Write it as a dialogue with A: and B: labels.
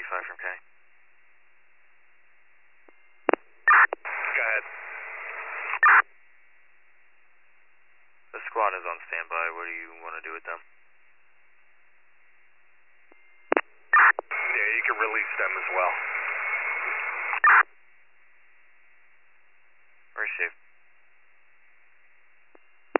A: 95 from K.
B: Go ahead.
A: The squad is on standby. What do you want to do with them?
B: Yeah, you can release them as well.